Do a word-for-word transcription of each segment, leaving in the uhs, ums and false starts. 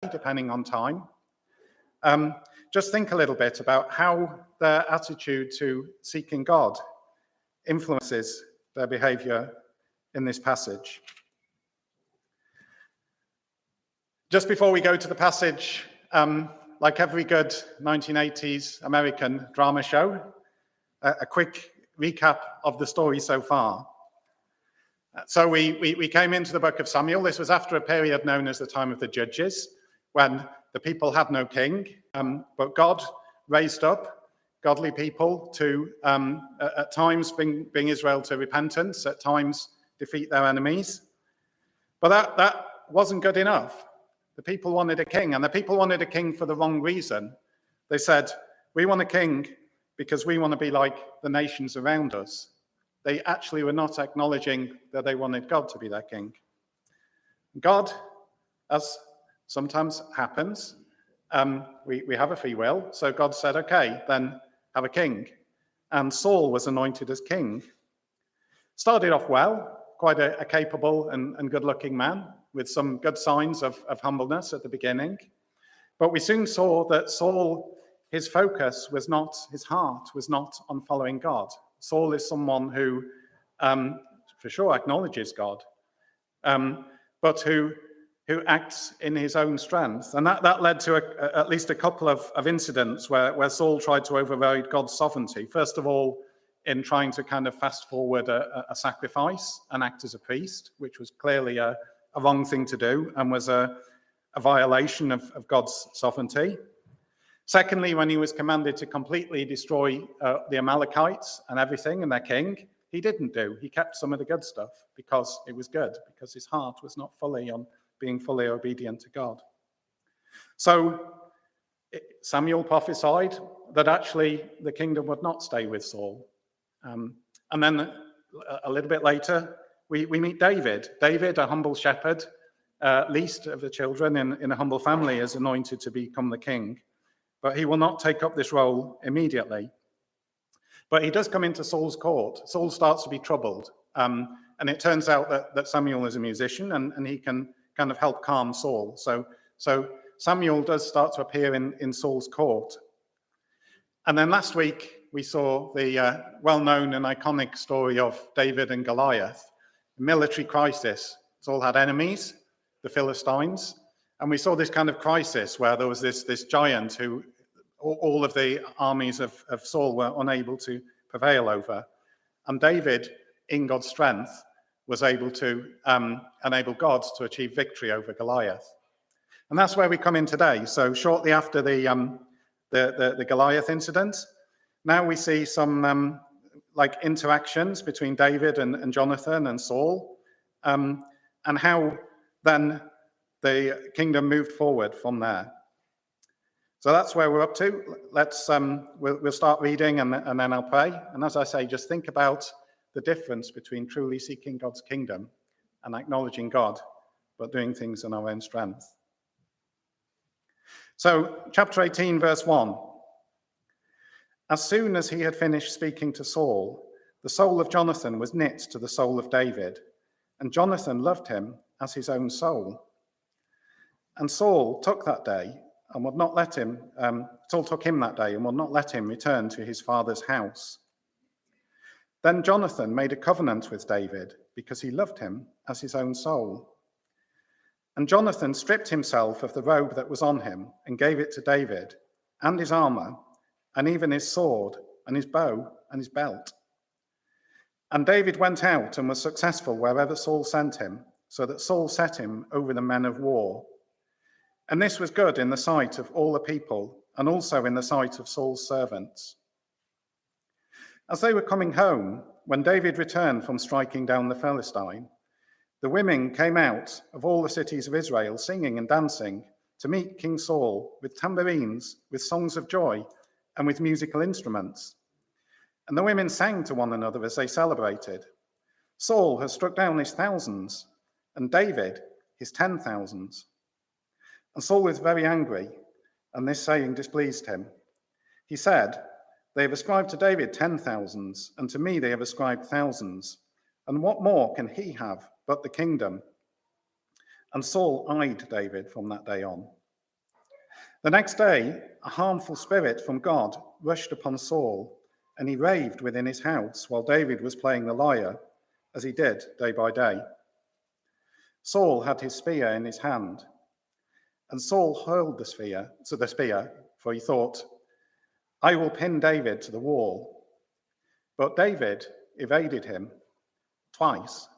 depending on time. Um, just think a little bit about how their attitude to seeking God influences their behavior in this passage. Just before we go to the passage, um, like every good nineteen eighties American drama show, a, a quick recap of the story so far. So we, we, we came into the book of Samuel. This was after a period known as the time of the Judges, when the people had no king, um, but God raised up godly people to, um, at, at times, bring, bring Israel to repentance, at times defeat their enemies. But that, that wasn't good enough. The people wanted a king, and the people wanted a king for the wrong reason. They said, we want a king because we want to be like the nations around us. They actually were not acknowledging that they wanted God to be their king. God, as sometimes happens, um, we, we have a free will, so God said, okay, then have a king. And Saul was anointed as king. Started off well, quite a, a capable and, and good-looking man, with some good signs of, of humbleness at the beginning. But we soon saw that Saul, his focus was not, his heart was not on following God. Saul is someone who, um, for sure, acknowledges God, um, but who, who acts in his own strength. And that, that led to a, a, at least a couple of, of incidents where, where Saul tried to override God's sovereignty. First of all, in trying to kind of fast forward a, a sacrifice and act as a priest, which was clearly a, a wrong thing to do and was a, a violation of, of God's sovereignty. Secondly, when he was commanded to completely destroy uh, the Amalekites and everything and their king, he didn't do. He kept some of the good stuff because it was good, because his heart was not fully on being fully obedient to God. So Samuel prophesied that actually the kingdom would not stay with Saul. Um, and then a, a little bit later, we, we meet David. David, a humble shepherd, uh, least of the children in, in a humble family, is anointed to become the king. But he will not take up this role immediately. But he does come into Saul's court. Saul starts to be troubled. Um, and it turns out that, that Samuel is a musician, and, and he can kind of help calm Saul. So, so Samuel does start to appear in, in Saul's court. And then last week, we saw the uh, well-known and iconic story of David and Goliath, a military crisis. Saul had enemies, the Philistines, and we saw this kind of crisis where there was this, this giant who all of the armies of, of Saul were unable to prevail over. And David, in God's strength, was able to um, enable God to achieve victory over Goliath. And that's where we come in today. So shortly after the, um, the, the, the Goliath incident, now we see some um, like interactions between David and, and Jonathan and Saul, um, and how then the kingdom moved forward from there. So that's where we're up to. Let's um, we'll, we'll start reading, and, and then I'll pray. And as I say, just think about the difference between truly seeking God's kingdom and acknowledging God, but doing things in our own strength. So, chapter eighteen, verse one. As soon as he had finished speaking to Saul, the soul of Jonathan was knit to the soul of David, and Jonathan loved him as his own soul. And Saul took that day and would not let him, um, Saul took him that day and would not let him return to his father's house. Then Jonathan made a covenant with David because he loved him as his own soul. And Jonathan stripped himself of the robe that was on him and gave it to David, and his armor, and even his sword, and his bow, and his belt. And David went out and was successful wherever Saul sent him, so that Saul set him over the men of war. And this was good in the sight of all the people, and also in the sight of Saul's servants. As they were coming home, when David returned from striking down the Philistine, the women came out of all the cities of Israel, singing and dancing, to meet King Saul with tambourines, with songs of joy, and with musical instruments. And the women sang to one another as they celebrated. Saul has struck down his thousands, and David his ten thousands. And Saul was very angry, and this saying displeased him. He said, they have ascribed to David ten thousands, and to me they have ascribed thousands. And what more can he have but the kingdom? And Saul eyed David from that day on. The next day, a harmful spirit from God rushed upon Saul, and he raved within his house while David was playing the lyre, as he did day by day. Saul had his spear in his hand, and Saul hurled the spear, so the spear, for he thought, I will pin David to the wall. But David evaded him twice.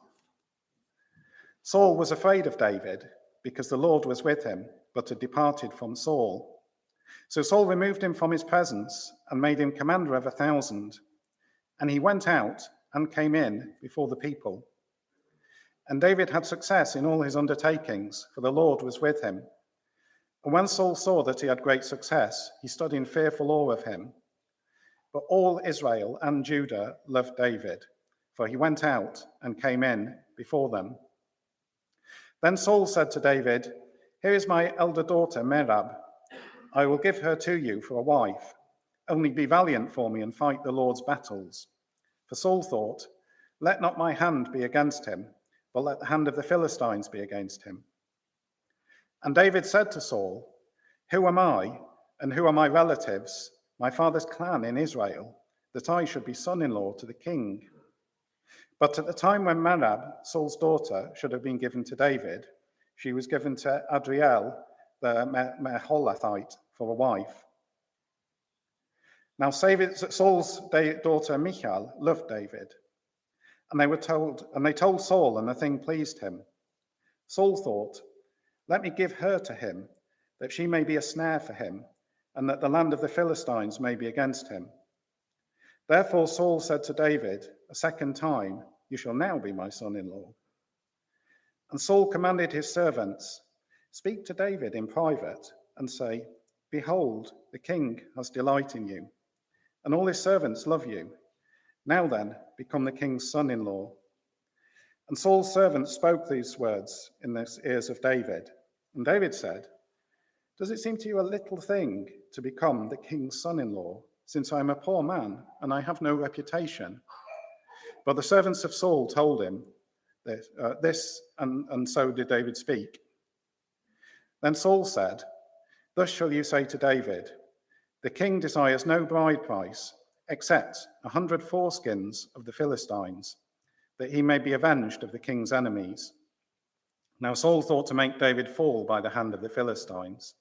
Saul was afraid of David because the Lord was with him, but had departed from Saul. So Saul removed him from his presence and made him commander of a thousand. And he went out and came in before the people. And David had success in all his undertakings, for the Lord was with him. And when Saul saw that he had great success, he stood in fearful awe of him. But all Israel and Judah loved David, for he went out and came in before them. Then Saul said to David, Here is my elder daughter, Merab. I will give her to you for a wife. Only be valiant for me and fight the Lord's battles. For Saul thought, Let not my hand be against him, but let the hand of the Philistines be against him. And David said to Saul, Who am I, and who are my relatives, my father's clan in Israel, that I should be son-in-law to the king? But at the time when Merab, Saul's daughter, should have been given to David, she was given to Adriel, the Meholathite, for a wife. Now Saul's daughter Michal loved David, and they were told, and they told Saul, and the thing pleased him. Saul thought, Let me give her to him, that she may be a snare for him, and that the land of the Philistines may be against him. Therefore Saul said to David a second time, You shall now be my son-in-law. And Saul commanded his servants, Speak to David in private, and say, Behold, the king has delight in you, and all his servants love you. Now then, become the king's son-in-law. And Saul's servants spoke these words in the ears of David. And David said, Does it seem to you a little thing to become the king's son-in-law, since I am a poor man and I have no reputation? But the servants of Saul told him this, uh, this and, and so did David speak. Then Saul said, Thus shall you say to David, The king desires no bride price, except a hundred foreskins of the Philistines, that he may be avenged of the king's enemies. Now Saul thought to make David fall by the hand of the Philistines.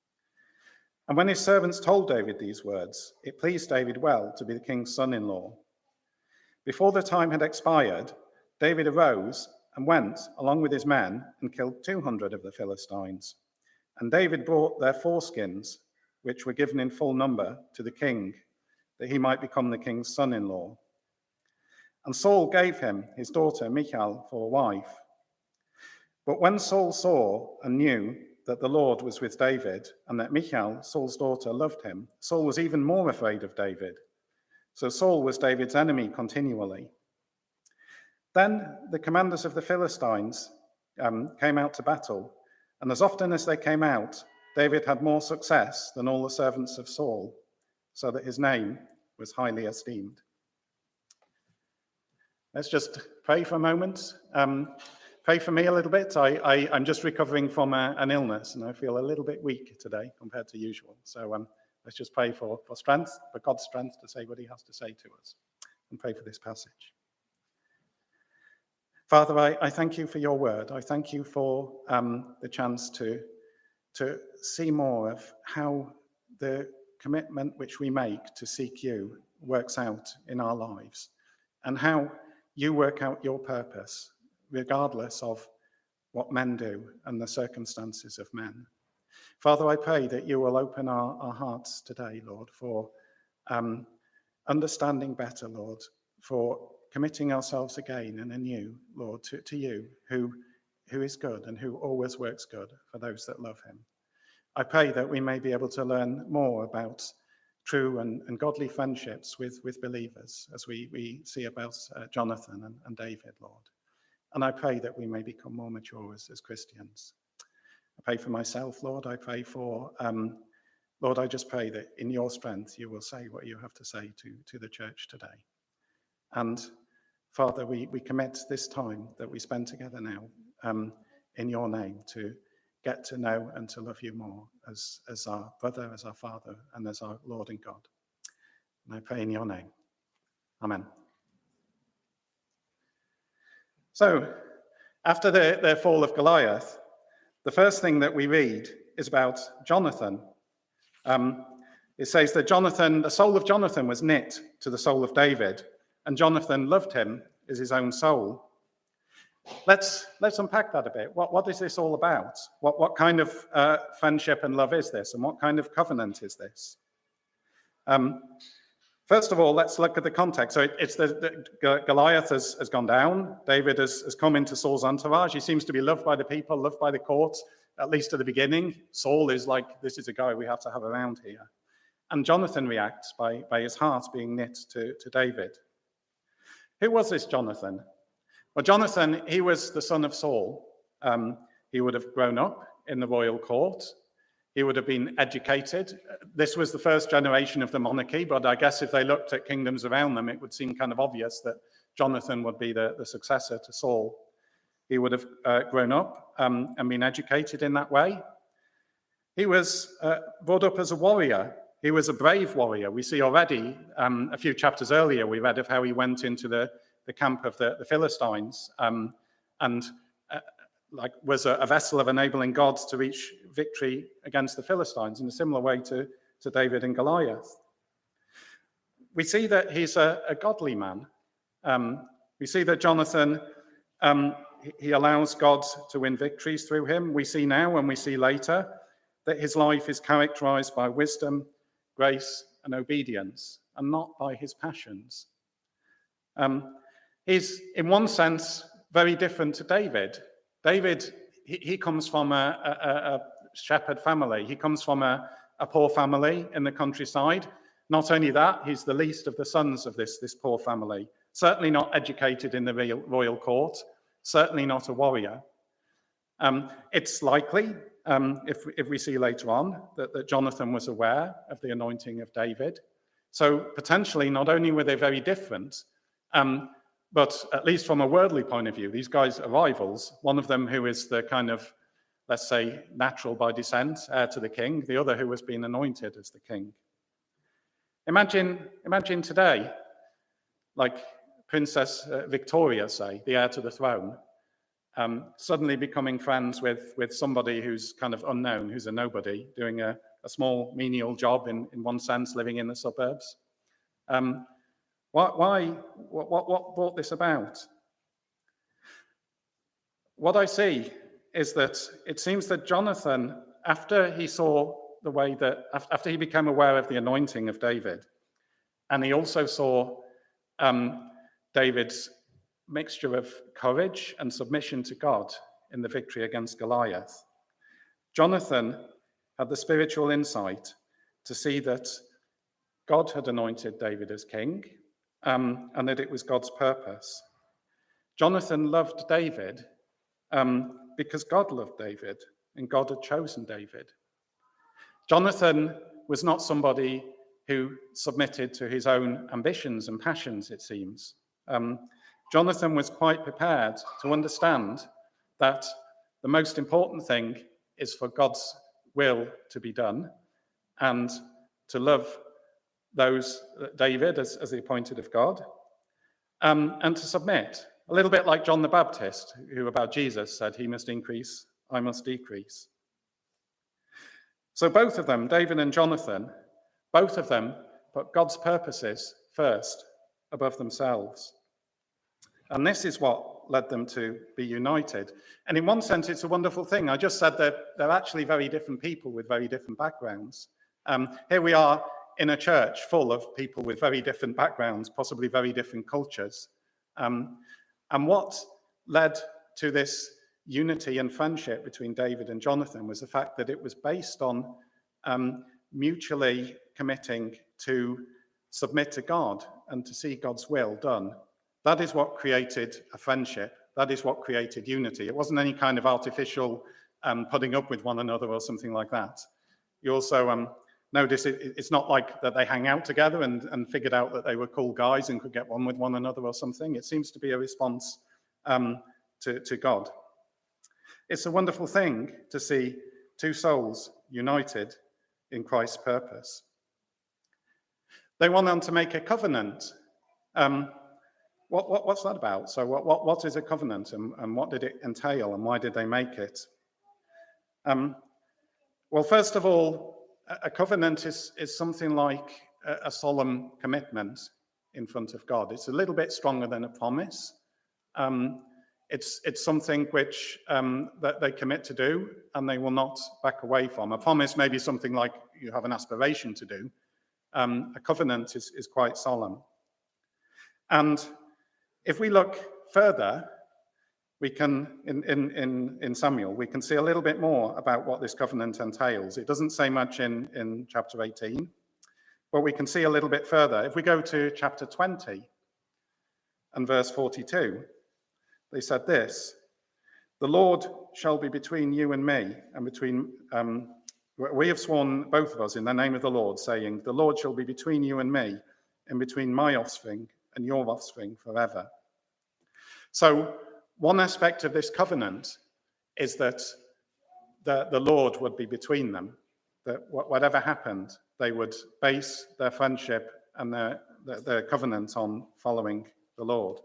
And when his servants told David these words, it pleased David well to be the king's son-in-law. Before the time had expired, David arose and went, along with his men, and killed two hundred of the Philistines. And David brought their foreskins, which were given in full number, to the king, that he might become the king's son-in-law. And Saul gave him his daughter Michal for a wife. But when Saul saw and knew that the Lord was with David, and that Michal, Saul's daughter, loved him, Saul was even more afraid of David. So Saul was David's enemy continually. Then the commanders of the Philistines um, came out to battle, and as often as they came out, David had more success than all the servants of Saul, so that his name was highly esteemed. Let's just pray for a moment. Um, pray for me a little bit. I, I, I'm just recovering from a, an illness, and I feel a little bit weak today compared to usual. So um, let's just pray for, for strength, for God's strength to say what he has to say to us, and pray for this passage. Father, I, I thank you for your word. I thank you for um, the chance to, to see more of how the commitment which we make to seek you works out in our lives, and how you work out your purpose, regardless of what men do and the circumstances of men. Father, I pray that you will open our, our hearts today, Lord, for um, understanding better, Lord, for committing ourselves again and anew, Lord, to, to you, who, who is good and who always works good for those that love him. I pray that we may be able to learn more about true and, and godly friendships with, with believers, as we, we see about uh, Jonathan and, and David, Lord. And I pray that we may become more mature as, as Christians. I pray for myself, Lord. I pray for, um, Lord, I just pray that in your strength you will say what you have to say to, to the church today. And Father, we, we commit this time that we spend together now um, in your name to get to know and to love you more as, as our brother, as our Father, and as our Lord and God. And I pray in your name. Amen. So, after the, the fall of Goliath, the first thing that we read is about Jonathan. Um, it says that Jonathan, the soul of Jonathan was knit to the soul of David, and Jonathan loved him as his own soul. Let's let's unpack that a bit. What what is this all about? What what kind of uh, friendship and love is this, and what kind of covenant is this? Um, first of all, let's look at the context. So it, it's the, the Goliath has, has gone down. David has, has come into Saul's entourage. He seems to be loved by the people, loved by the court, at least at the beginning. Saul is like, this is a guy we have to have around here. And Jonathan reacts by, by his heart being knit to, to David. Who was this Jonathan? Well, Jonathan, he was the son of Saul. Um, he would have grown up in the royal court. He would have been educated. This was the first generation of the monarchy, but I guess if they looked at kingdoms around them, it would seem kind of obvious that Jonathan would be the, the successor to Saul. He would have uh, grown up um, and been educated in that way. He was uh, brought up as a warrior. He was a brave warrior. We see already um, a few chapters earlier, we read of how he went into the, the camp of the, the Philistines um, and uh, like was a, a vessel of enabling God to reach victory against the Philistines in a similar way to, to David and Goliath. We see that he's a, a godly man. Um, we see that Jonathan, um, he allows God to win victories through him. We see now and we see later that his life is characterized by wisdom, grace, and obedience, and not by his passions. Um, he's, in one sense, very different to David. David, he, he comes from a, a, a shepherd family. He comes from a, a poor family in the countryside. Not only that, he's the least of the sons of this, this poor family. Certainly not educated in the royal, royal court. Certainly not a warrior. Um, it's likely, um, if, if we see later on, that, that Jonathan was aware of the anointing of David. So potentially, not only were they very different, um, but at least from a worldly point of view, these guys are rivals. One of them who is the kind of, let's say, natural by descent, heir to the king. The other who has been anointed as the king. Imagine, imagine today, like Princess uh, Victoria, say, the heir to the throne, um, suddenly becoming friends with, with somebody who's kind of unknown, who's a nobody, doing a, a small menial job in, in one sense, living in the suburbs. Um, Why, why what, what, what brought this about? What I see is that it seems that Jonathan, after he saw the way that, after he became aware of the anointing of David, and he also saw um, David's mixture of courage and submission to God in the victory against Goliath, Jonathan had the spiritual insight to see that God had anointed David as king, Um, and that it was God's purpose. Jonathan loved David um, because God loved David and God had chosen David. Jonathan was not somebody who submitted to his own ambitions and passions, it seems. Um, Jonathan was quite prepared to understand that the most important thing is for God's will to be done and to love those, David as, as the appointed of God, um, and to submit. A little bit like John the Baptist, who about Jesus said, he must increase, I must decrease. So both of them, David and Jonathan, both of them put God's purposes first above themselves. And this is what led them to be united. And in one sense, it's a wonderful thing. I just said that they're actually very different people with very different backgrounds. Um, here we are in a church full of people with very different backgrounds, possibly very different cultures. Um, and what led to this unity and friendship between David and Jonathan was the fact that it was based on um, mutually committing to submit to God and to see God's will done. That is what created a friendship. That is what created unity. It wasn't any kind of artificial um, putting up with one another or something like that. You also um, notice it, it's not like that they hang out together and, and figured out that they were cool guys and could get on with one another or something. It seems to be a response um, to, to God. It's a wonderful thing to see two souls united in Christ's purpose. They went on to make a covenant. Um, what, what, what's that about? So what, what, what is a covenant, and, and what did it entail, and why did they make it? Um, well, first of all, a, a covenant is, is something like a, a solemn commitment in front of God. It's a little bit stronger than a promise. Um, it's, it's something which um, that they commit to do, and they will not back away from. A promise may be something like you have an aspiration to do. Um, a covenant is, is quite solemn. And if we look further, we can, in, in, in, in Samuel, we can see a little bit more about what this covenant entails. It doesn't say much in, in chapter eighteen, but we can see a little bit further. If we go to chapter twenty and verse forty-two, they said this: "The Lord shall be between you and me, and between um, we have sworn, both of us, in the name of the Lord, saying, the Lord shall be between you and me, and between my offspring and your offspring forever." So one aspect of this covenant is that the, the Lord would be between them, that whatever happened, they would base their friendship and their, their, their covenant on following the Lord.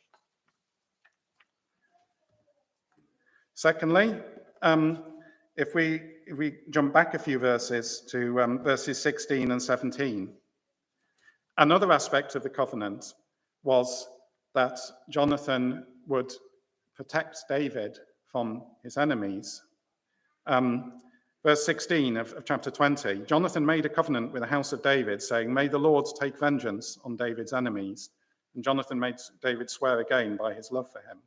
Secondly, um, if we if we jump back a few verses to um, verses sixteen and seventeen, another aspect of the covenant was that Jonathan would protect David from his enemies. Um, verse sixteen of, of chapter twenty, Jonathan made a covenant with the house of David, saying, "May the Lord take vengeance on David's enemies." And Jonathan made David swear again by his love for him.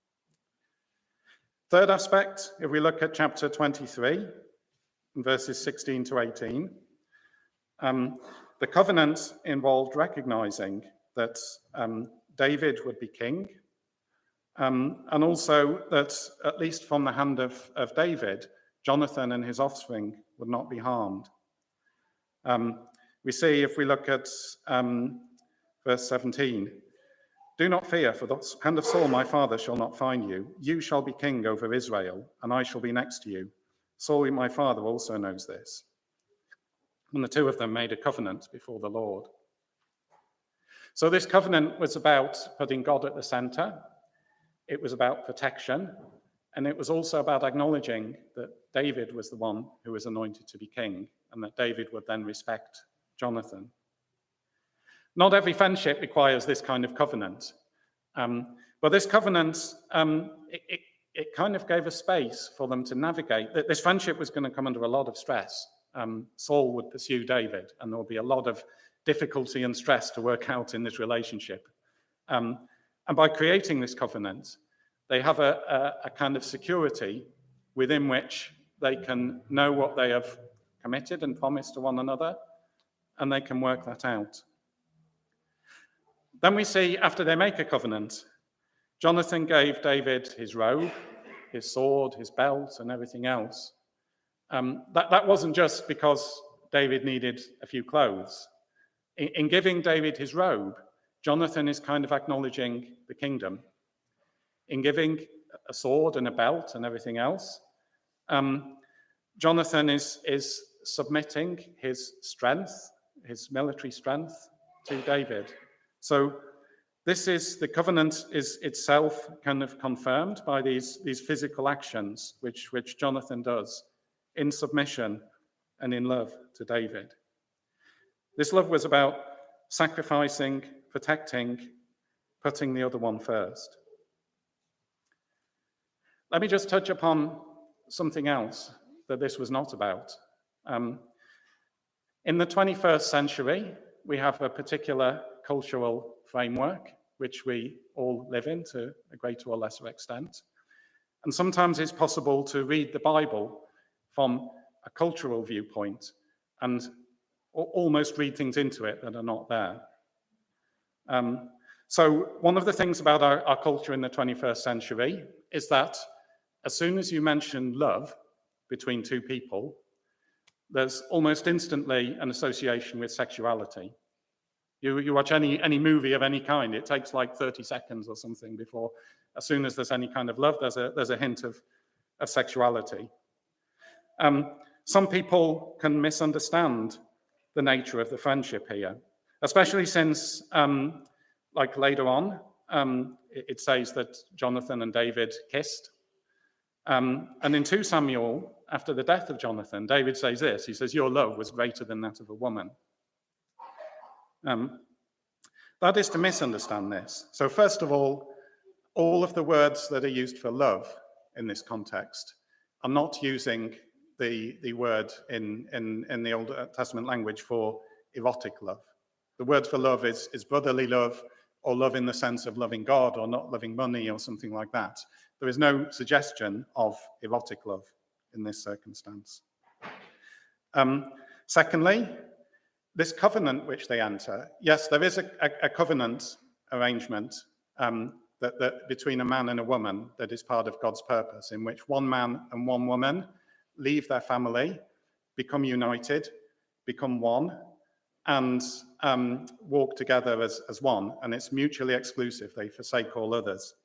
Third aspect, if we look at chapter twenty-three, verses sixteen to eighteen, um, the covenant involved recognizing that um, David would be king, um, and also that, at least from the hand of, of David, Jonathan and his offspring would not be harmed. Um, we see, if we look at um, verse seventeen, "Do not fear, for the hand of Saul my father shall not find you. You shall be king over Israel, and I shall be next to you. Saul my father also knows this." And the two of them made a covenant before the Lord. So this covenant was about putting God at the center. It was about protection, and it was also about acknowledging that David was the one who was anointed to be king, and that David would then respect Jonathan. Not every friendship requires this kind of covenant, um, but this covenant, um, it, it, it kind of gave a space for them to navigate. This friendship was going to come under a lot of stress. Um, Saul would pursue David, and there would be a lot of difficulty and stress to work out in this relationship. Um, and by creating this covenant, they have a, a, a kind of security within which they can know what they have committed and promised to one another, and they can work that out. Then we see, after they make a covenant, Jonathan gave David his robe, his sword, his belt, and everything else. Um, that, that wasn't just because David needed a few clothes. In, in giving David his robe, Jonathan is kind of acknowledging the kingdom. In giving a sword and a belt and everything else, um, Jonathan is, is submitting his strength, his military strength, to David. So this is, the covenant is itself kind of confirmed by these, these physical actions, which, which Jonathan does in submission and in love to David. This love was about sacrificing, protecting, putting the other one first. Let me just touch upon something else that this was not about. Um, in the twenty-first century, we have a particular cultural framework which we all live in to a greater or lesser extent. And sometimes it's possible to read the Bible from a cultural viewpoint and almost read things into it that are not there. Um, so one of the things about our, our culture in the twenty-first century is that as soon as you mention love between two people, there's almost instantly an association with sexuality. You, you watch any, any movie of any kind, it takes like thirty seconds or something before, as soon as there's any kind of love, there's a, there's a hint of, of sexuality. Um, some people can misunderstand the nature of the friendship here, especially since, um, like later on, um, it, it says that Jonathan and David kissed. Um, and in Second Samuel, after the death of Jonathan, David says this, he says, your love was greater than that of a woman. Um, that is to misunderstand this. So first of all, all of the words that are used for love in this context are not using the, the word in, in, in the Old Testament language for erotic love. The word for love is, is brotherly love, or love in the sense of loving God or not loving money or something like that. There is no suggestion of erotic love in this circumstance. Um, secondly, this covenant which they enter, yes, there is a, a, a covenant arrangement um, that, that between a man and a woman that is part of God's purpose, in which one man and one woman leave their family, become united, become one, and um, walk together as, as one, and it's mutually exclusive. They forsake all others.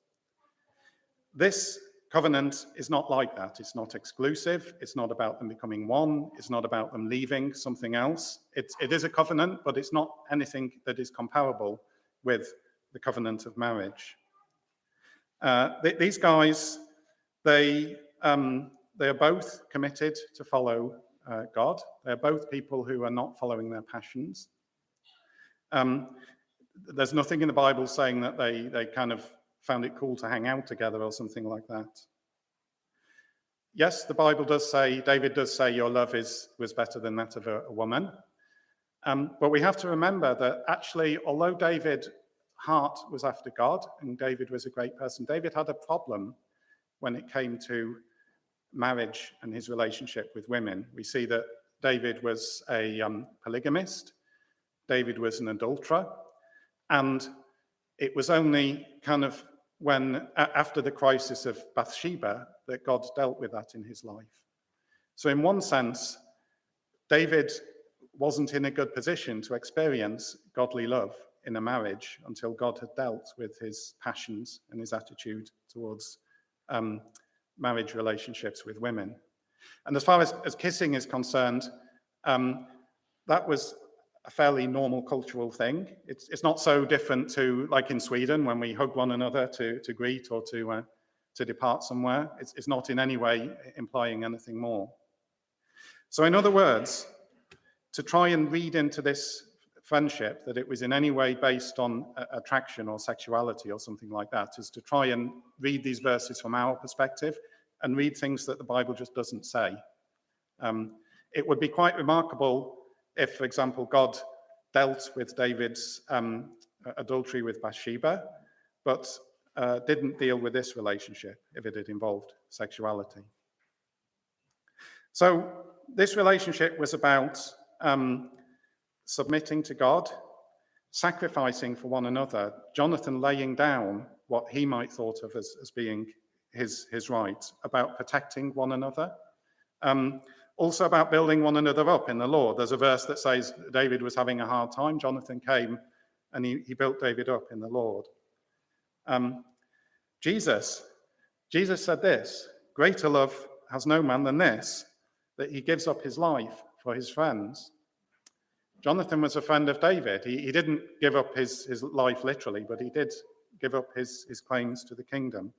This covenant is not like that. It's not exclusive. It's not about them becoming one. It's not about them leaving something else. It's, it is a covenant, but it's not anything that is comparable with the covenant of marriage. Uh, th- these guys, they, um, they are both committed to follow uh, God. They're both people who are not following their passions. Um, there's nothing in the Bible saying that they, they kind of found it cool to hang out together or something like that. Yes, the Bible does say, David does say, your love is was better than that of a, a woman. Um, but we have to remember that actually, although David's heart was after God and David was a great person, David had a problem when it came to marriage and his relationship with women. We see that David was a um, polygamist. David was an adulterer. And it was only kind of when, after the crisis of Bathsheba, that God dealt with that in his life. So in one sense, David wasn't in a good position to experience godly love in a marriage until God had dealt with his passions and his attitude towards um, marriage relationships with women. And as far as, as kissing is concerned, um, that was a fairly normal cultural thing. It's, it's not so different to, like in Sweden, when we hug one another to, to greet or to, uh, to depart somewhere. It's, it's not in any way implying anything more. So in other words, to try and read into this friendship that it was in any way based on uh, attraction or sexuality or something like that is to try and read these verses from our perspective and read things that the Bible just doesn't say. Um, it would be quite remarkable if, for example, God dealt with David's um, adultery with Bathsheba, but uh, didn't deal with this relationship if it had involved sexuality. So this relationship was about um, submitting to God, sacrificing for one another, Jonathan laying down what he might thought of as, as being his, his right, about protecting one another. Um, Also about building one another up in the Lord. There's a verse that says David was having a hard time. Jonathan came and he, he built David up in the Lord. Um, Jesus, Jesus said this, greater love has no man than this, that he gives up his life for his friends. Jonathan was a friend of David. He, he didn't give up his, his life literally, but he did give up his, his claims to the kingdom.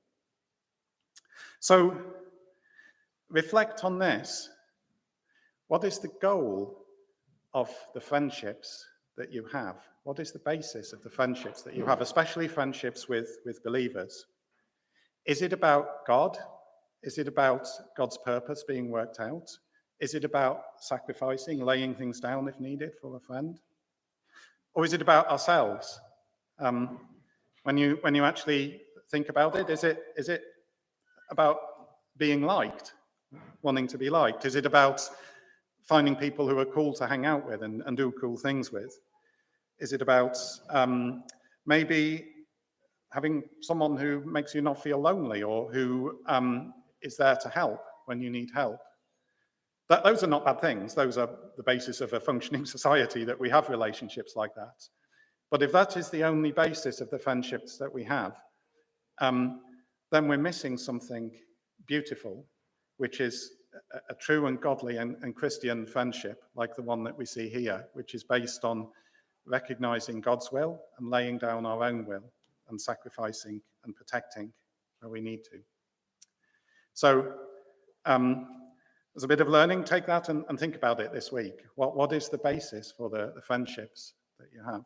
So reflect on this. What is the goal of the friendships that you have? What is the basis of the friendships that you have, especially friendships with, with believers? Is it about God? Is it about God's purpose being worked out? Is it about sacrificing, laying things down if needed for a friend? Or is it about ourselves? Um, when you when you actually think about it, is it is it about being liked, wanting to be liked? Is it about finding people who are cool to hang out with and, and do cool things with? Is it about um, maybe having someone who makes you not feel lonely or who um, is there to help when you need help? That, those are not bad things. Those are the basis of a functioning society, that we have relationships like that. But if that is the only basis of the friendships that we have, um, then we're missing something beautiful. which is a, a true and godly and, and Christian friendship, like the one that we see here, which is based on recognizing God's will and laying down our own will and sacrificing and protecting where we need to. So um, as a bit of learning, take that and, and think about it this week. What, what is the basis for the, the friendships that you have?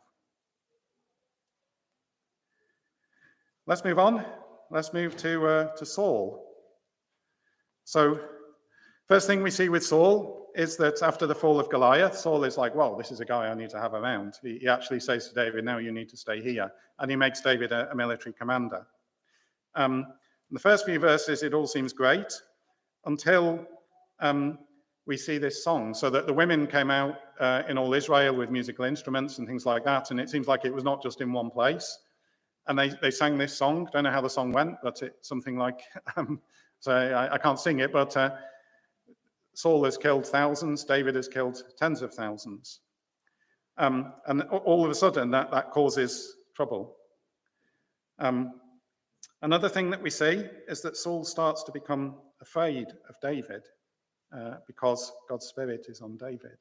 Let's move on. Let's move to, uh, to Saul. So first thing we see with Saul is that after the fall of Goliath, Saul is like, well, this is a guy I need to have around. He, he actually says to David, no, you need to stay here. And he makes David a, a military commander. Um, in the first few verses, it all seems great until um, we see this song. So that the women came out uh, in all Israel with musical instruments and things like that. And it seems like it was not just in one place. And they, they sang this song. Don't know how the song went, but it's something like, um, so I, I can't sing it, but uh, Saul has killed thousands, David has killed tens of thousands. Um, and all of a sudden, that, that causes trouble. Um, another thing that we see is that Saul starts to become afraid of David uh, because God's Spirit is on David.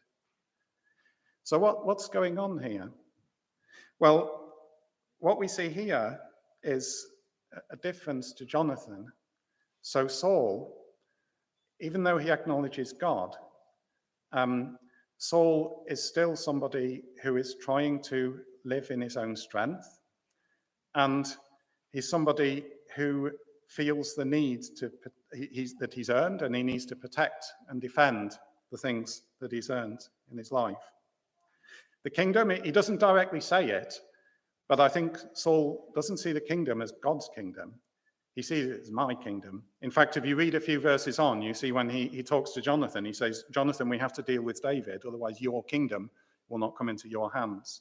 So what, what's going on here? Well, what we see here is a difference to Jonathan. So Saul, even though he acknowledges God, um, Saul is still somebody who is trying to live in his own strength. And he's somebody who feels the need to, he's, that he's earned, and he needs to protect and defend the things that he's earned in his life. The kingdom, he doesn't directly say it, but I think Saul doesn't see the kingdom as God's kingdom. He sees it as my kingdom. In fact, if you read a few verses on, you see when he, he talks to Jonathan, he says, Jonathan, we have to deal with David, otherwise your kingdom will not come into your hands.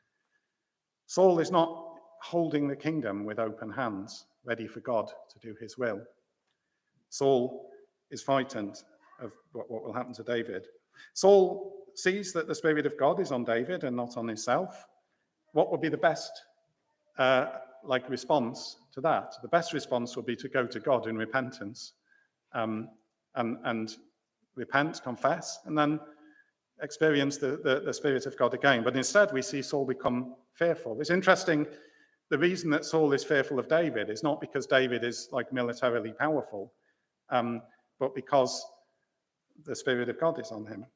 Saul is not holding the kingdom with open hands, ready for God to do his will. Saul is frightened of what, what will happen to David. Saul sees that the Spirit of God is on David and not on himself. What would be the best uh, like response to that? The best response would be to go to God in repentance um, and, and repent, confess, and then experience the, the, the Spirit of God again. But instead, we see Saul become fearful. It's interesting, the reason that Saul is fearful of David is not because David is like militarily powerful, um, but because the Spirit of God is on him.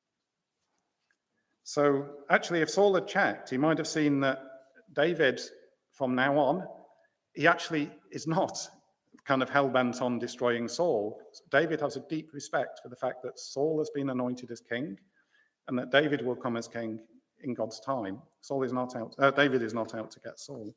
So actually, if Saul had checked, he might have seen that David, from now on, he actually is not kind of hell-bent on destroying Saul. David has a deep respect for the fact that Saul has been anointed as king and that David will come as king in God's time. Saul is not out, uh, David is not out to get Saul.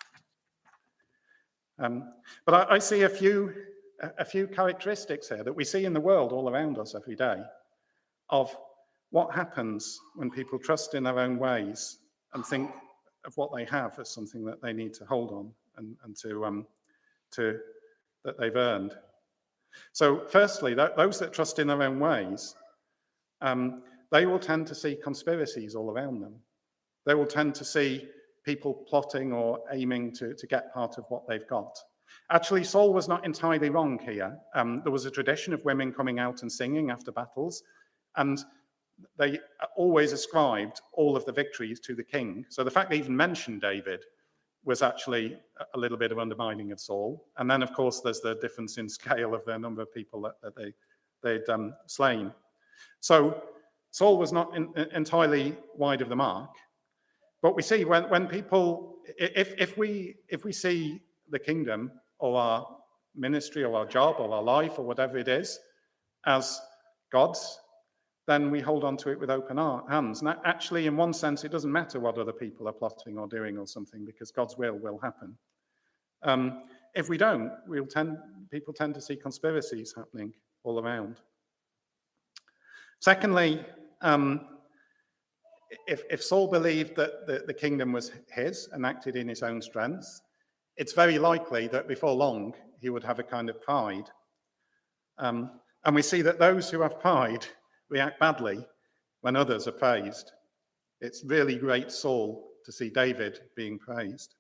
Um, but I, I see a few, a few characteristics here that we see in the world all around us every day of what happens when people trust in their own ways and think of what they have as something that they need to hold on and, and to, um, to that they've earned. So firstly, th- those that trust in their own ways, um, they will tend to see conspiracies all around them. They will tend to see people plotting or aiming to, to get part of what they've got. Actually, Saul was not entirely wrong here. Um, there was a tradition of women coming out and singing after battles, and they always ascribed all of the victories to the king. So the fact they even mentioned David was actually a little bit of undermining of Saul. And then, of course, there's the difference in scale of the number of people that, that they, they'd um, slain. So Saul was not in, in, entirely wide of the mark. But we see when, when people, if, if, we, if we see the kingdom or our ministry or our job or our life or whatever it is as God's, then we hold on to it with open hands. And actually, in one sense, it doesn't matter what other people are plotting or doing or something, because God's will will happen. Um, if we don't, we'll tend, people tend to see conspiracies happening all around. Secondly, um, if, if Saul believed that the, the kingdom was his and acted in his own strength, it's very likely that before long, he would have a kind of pride. Um, and we see that those who have pride react badly when others are praised. It's really great Saul to see David being praised.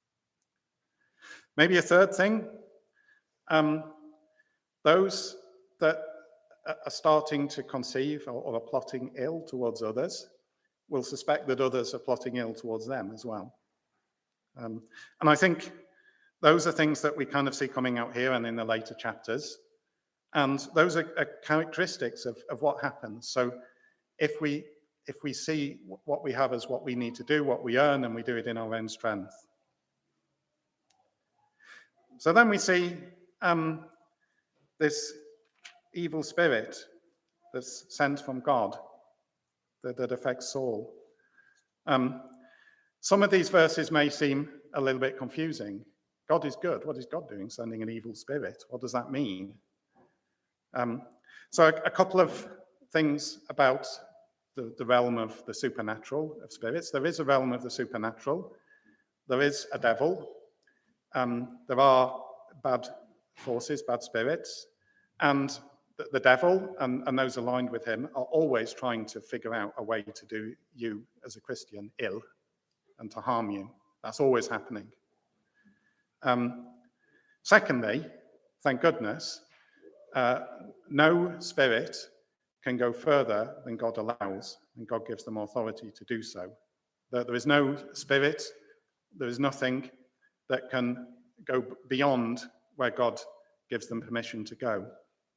Maybe a third thing, um, those that are starting to conceive or, or are plotting ill towards others will suspect that others are plotting ill towards them as well. Um, and I think those are things that we kind of see coming out here and in the later chapters. And those are, are characteristics of, of what happens. So if we if we see what we have as what we need to do, what we earn, and we do it in our own strength. So then we see um, this evil spirit that's sent from God that, that affects Saul. Um, some of these verses may seem a little bit confusing. God is good. What is God doing, sending an evil spirit? What does that mean? Um, so a, a couple of things about the, the realm of the supernatural, of spirits. There is a realm of the supernatural. There is a devil. Um, there are bad forces, bad spirits. And the, the devil and, and those aligned with him are always trying to figure out a way to do you as a Christian ill and to harm you. That's always happening. Um, secondly, thank goodness, uh, no spirit can go further than God allows, and God gives them authority to do so. There, there is no spirit, there is nothing that can go beyond where God gives them permission to go.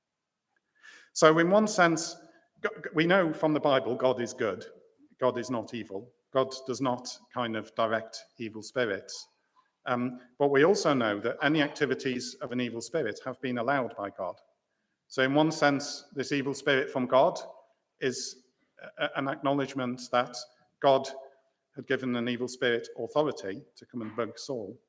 So in one sense, we know from the Bible God is good. God is not evil. God does not kind of direct evil spirits. Um, but we also know that any activities of an evil spirit have been allowed by God. So in one sense, this evil spirit from God is a, an acknowledgement that God had given an evil spirit authority to come and bug Saul.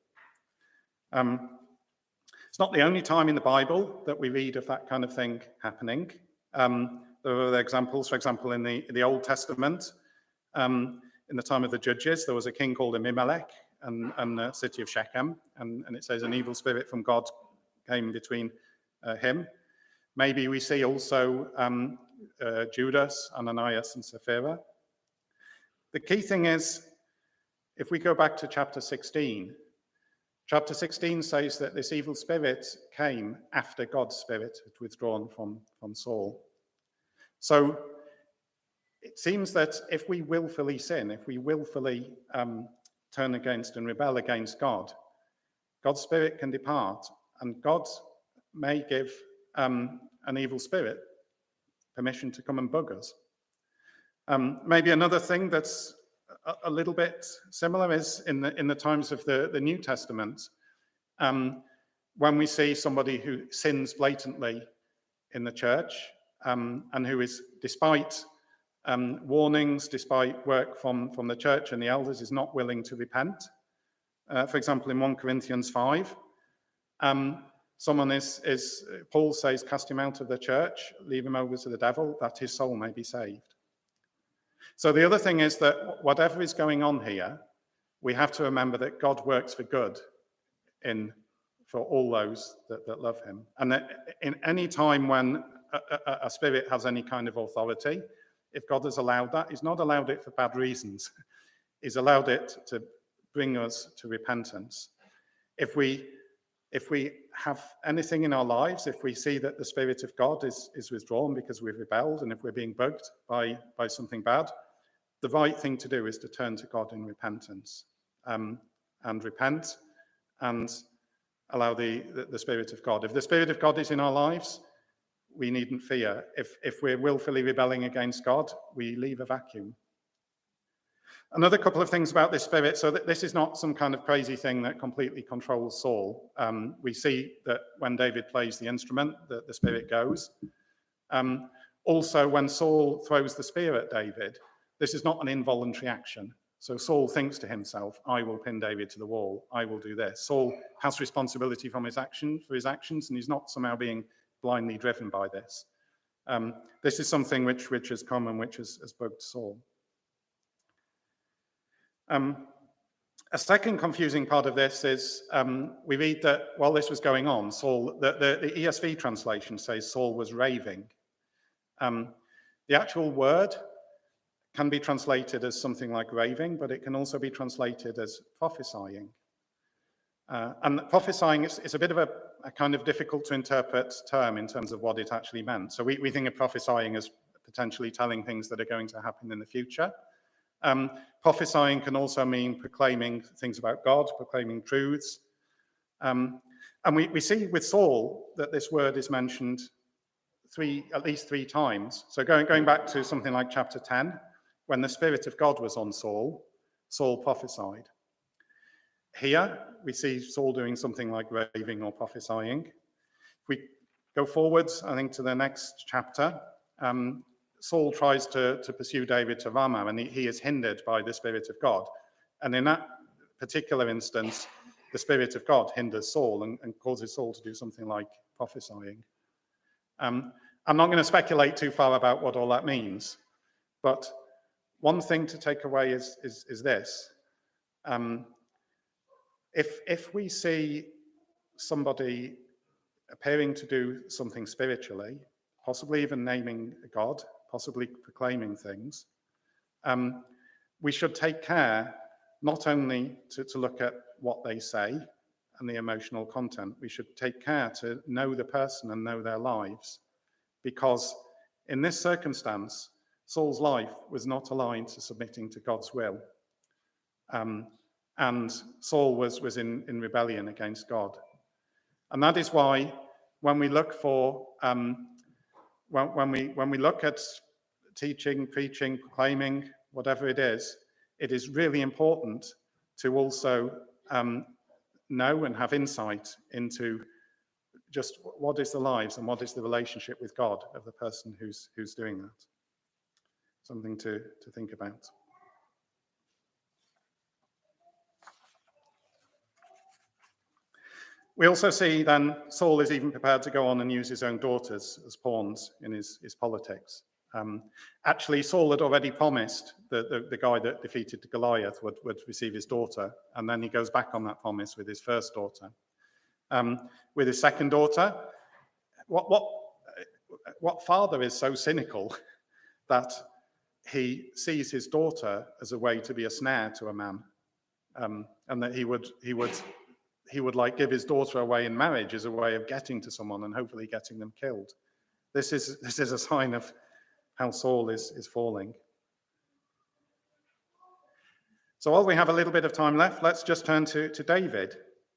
Um, it's not the only time in the Bible that we read of that kind of thing happening. Um, there are other examples. For example, in the, in the Old Testament, um, in the time of the Judges, there was a king called Abimelech and, and the city of Shechem, and, and it says an evil spirit from God came between uh, him. Maybe we see also um, uh, Judas, Ananias, and Sapphira. The key thing is, if we go back to chapter sixteen, chapter sixteen says that this evil spirit came after God's spirit had withdrawn from, from Saul. So it seems that if we willfully sin, if we willfully um, turn against and rebel against God, God's spirit can depart, and God may give um, an evil spirit permission to come and bug us. Um, maybe another thing that's a, a little bit similar is in the in the times of the, the New Testament, um, when we see somebody who sins blatantly in the church um, and who is, despite um, warnings, despite work from, from the church and the elders, is not willing to repent. Uh, for example, in First Corinthians five, um, someone is, is, Paul says, cast him out of the church, leave him over to the devil, that his soul may be saved. So the other thing is that whatever is going on here, we have to remember that God works for good in for all those that, that love him. And that in any time when a, a, a spirit has any kind of authority, if God has allowed that, he's not allowed it for bad reasons. He's allowed it to bring us to repentance. If we If we have anything in our lives, if we see that the Spirit of God is, is withdrawn because we've rebelled, and if we're being bugged by, by something bad, the right thing to do is to turn to God in repentance um, and repent and allow the, the, the Spirit of God. If the Spirit of God is in our lives, we needn't fear. If, if we're willfully rebelling against God, we leave a vacuum. Another couple of things about this spirit. So that this is not some kind of crazy thing that completely controls Saul. Um, we see that when David plays the instrument, that the spirit goes. Um, also, when Saul throws the spear at David, this is not an involuntary action. So Saul thinks to himself, I will pin David to the wall. I will do this. Saul has responsibility from his action, for his actions, and he's not somehow being blindly driven by this. Um, this is something which, which has come and which has, has bugged Saul. Um, a second confusing part of this is um, we read that while this was going on, Saul, the, the, the E S V translation says Saul was raving. Um, the actual word can be translated as something like raving, but it can also be translated as prophesying. Uh, and prophesying is, is a bit of a, a kind of difficult to interpret term in terms of what it actually meant. So we, we think of prophesying as potentially telling things that are going to happen in the future. Um, prophesying can also mean proclaiming things about God, proclaiming truths. Um, and we, we see with Saul that this word is mentioned three, at least three times. So going, going back to something like chapter ten, when the Spirit of God was on Saul, Saul prophesied. Here, we see Saul doing something like raving or prophesying. If we go forwards, I think, to the next chapter, um, Saul tries to, to pursue David to Ramah, and he, he is hindered by the Spirit of God. And in that particular instance, the Spirit of God hinders Saul and, and causes Saul to do something like prophesying. Um, I'm not going to speculate too far about what all that means, but one thing to take away is, is, is this. Um, if, if we see somebody appearing to do something spiritually, possibly even naming God, possibly proclaiming things, um, we should take care not only to, to look at what they say and the emotional content, we should take care to know the person and know their lives, because in this circumstance, Saul's life was not aligned to submitting to God's will. Um, and Saul was, was in, in rebellion against God. And that is why when we look for, um, when, when, we, when we look at teaching, preaching, proclaiming, whatever it is, it is really important to also um, know and have insight into just what is the lives and what is the relationship with God of the person who's, who's doing that. Something to, to think about. We also see then Saul is even prepared to go on and use his own daughters as pawns in his, his politics. Um, actually, Saul had already promised that the, the guy that defeated Goliath would, would receive his daughter, and then he goes back on that promise with his first daughter. Um, with his second daughter, what, what, what father is so cynical that he sees his daughter as a way to be a snare to a man, um, and that he would, he would he would like give his daughter away in marriage as a way of getting to someone and hopefully getting them killed. This is, this is a sign of how Saul is, is falling. So while we have a little bit of time left, let's just turn to, to David.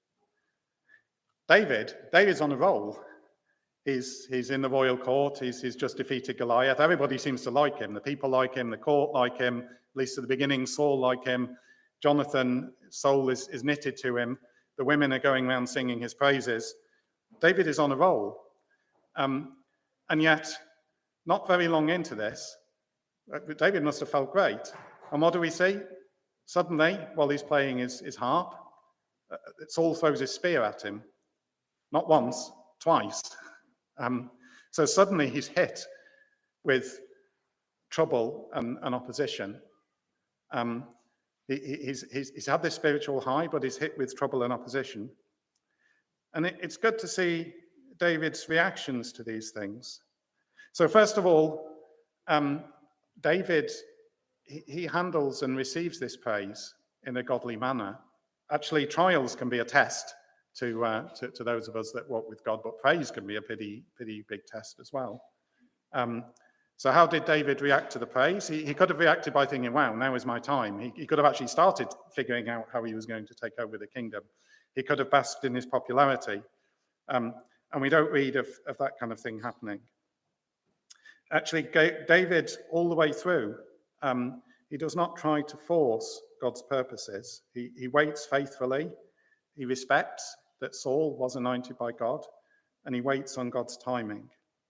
David, David's on a roll. He's, he's in the royal court. He's, he's just defeated Goliath. Everybody seems to like him. The people like him. The court like him. At least at the beginning, Saul like him. Jonathan, Saul is, is knitted to him. The women are going around singing his praises. David is on a roll. Um, and yet, not very long into this, David must have felt great. And what do we see? Suddenly, while he's playing his, his harp, uh, Saul throws his spear at him. Not once, twice. Um, so suddenly he's hit with trouble and, and opposition. Um, he, he's, he's, he's had this spiritual high, but he's hit with trouble and opposition. And it, it's good to see David's reactions to these things. So first of all, um, David, he, he handles and receives this praise in a godly manner. Actually, trials can be a test to, uh, to, to those of us that walk with God, but praise can be a pretty, pretty big test as well. Um, so how did David react to the praise? He, he could have reacted by thinking, wow, now is my time. He, he could have actually started figuring out how he was going to take over the kingdom. He could have basked in his popularity. Um, and we don't read of, of that kind of thing happening. Actually, David, all the way through, um, he does not try to force God's purposes. He, he waits faithfully. He respects that Saul was anointed by God, and he waits on God's timing.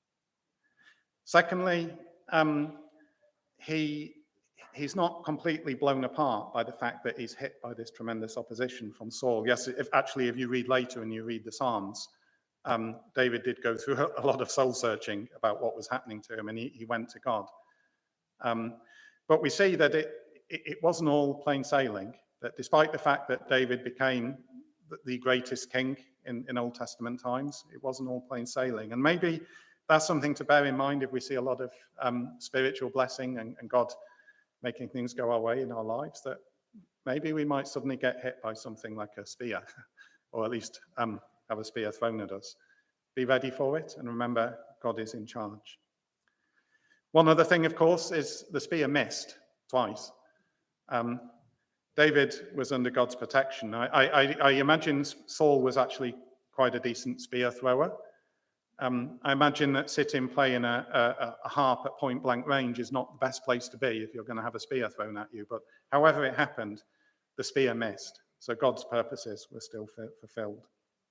Secondly, um, he, he's not completely blown apart by the fact that he's hit by this tremendous opposition from Saul. Yes, if actually, if you read later and you read the Psalms, um, David did go through a lot of soul searching about what was happening to him, and he, he went to God. Um, but we see that it, it, it wasn't all plain sailing, that despite the fact that David became the greatest king in, in Old Testament times, it wasn't all plain sailing. And maybe that's something to bear in mind if we see a lot of um, spiritual blessing and, and God making things go our way in our lives, that maybe we might suddenly get hit by something like a spear or at least um, have a spear thrown at us. Be ready for it, and remember, God is in charge. One other thing, of course, is the spear missed twice. Um, David was under God's protection. I, I, I imagine Saul was actually quite a decent spear thrower. Um, I imagine that sitting playing a, a, a harp at point blank range is not the best place to be if you're going to have a spear thrown at you. But however it happened, the spear missed. So God's purposes were still fulfilled.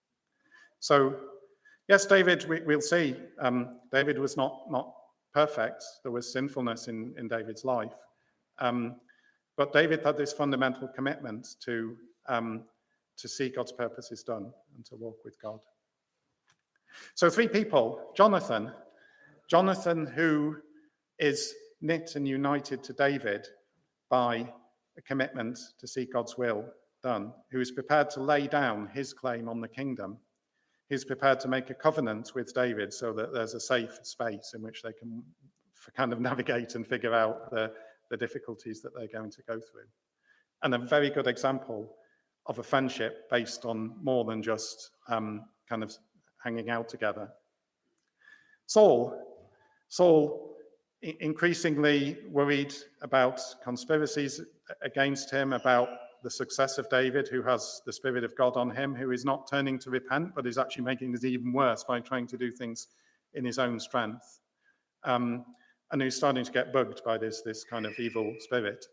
So, yes, David, we, we'll see. Um, David was not, not perfect. There was sinfulness in, in David's life. Um, but David had this fundamental commitment to, um, to see God's purposes done and to walk with God. So three people, Jonathan, Jonathan who is knit and united to David by a commitment to see God's will done, who is prepared to lay down his claim on the kingdom, who's prepared to make a covenant with David so that there's a safe space in which they can kind of navigate and figure out the, the difficulties that they're going to go through. And a very good example of a friendship based on more than just um, kind of hanging out together. Saul, Saul increasingly worried about conspiracies against him, about the success of David, who has the Spirit of God on him, who is not turning to repent, but is actually making it even worse by trying to do things in his own strength. Um, and who's starting to get bugged by this, this kind of evil spirit.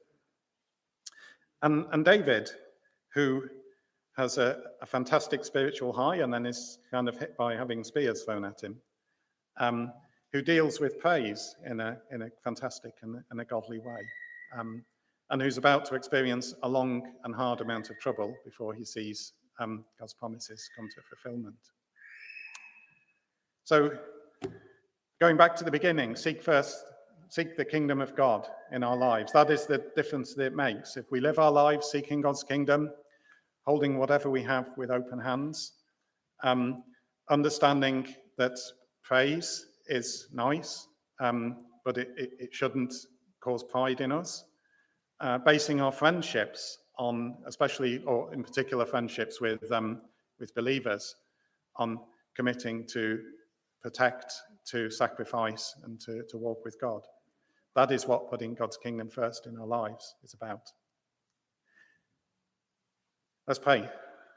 And, and David, who has a, a fantastic spiritual high and then is kind of hit by having spears thrown at him, um, who deals with praise in a, in a fantastic and, and a godly way, um, and who's about to experience a long and hard amount of trouble before he sees um, God's promises come to fulfillment. So, going back to the beginning, seek first, seek the kingdom of God in our lives. That is the difference that it makes. If we live our lives seeking God's kingdom, holding whatever we have with open hands, um, understanding that praise is nice, um, but it, it, it shouldn't cause pride in us. Uh, basing our friendships on, especially or in particular friendships with um, with believers, on committing to protect, to sacrifice, and to, to walk with God. That is what putting God's kingdom first in our lives is about. Let's pray.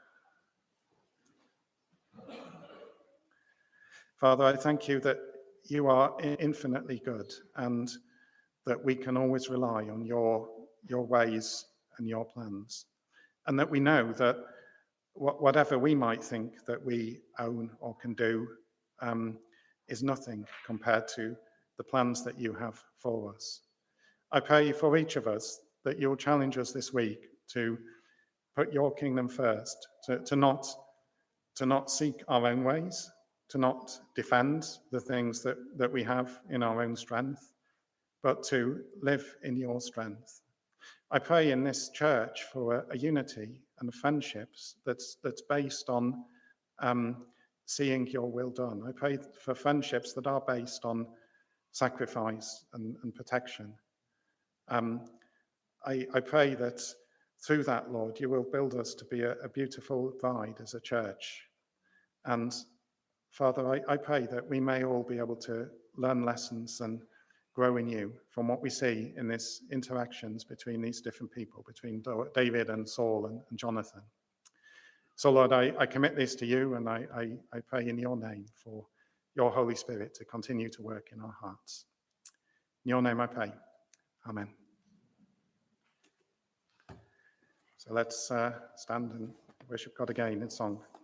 Father, I thank you that you are infinitely good and that we can always rely on your, your ways and your plans. And that we know that whatever we might think that we own or can do um, is nothing compared to the plans that you have for us. I pray for each of us that you'll challenge us this week to put your kingdom first, to, to, not, to not seek our own ways, to not defend the things that, that we have in our own strength, but to live in your strength. I pray in this church for a, a unity and friendships that's, that's based on um, seeing your will done. I pray for friendships that are based on sacrifice and, and protection. Um, I, I pray that through that, Lord, you will build us to be a, a beautiful bride as a church. And Father, I, I pray that we may all be able to learn lessons and grow in you from what we see in these interactions between these different people, between David and Saul and, and Jonathan. So, Lord, I, I commit this to you, and I, I, I pray in your name for your Holy Spirit to continue to work in our hearts. In your name I pray. Amen. So let's uh, stand and worship God again in song.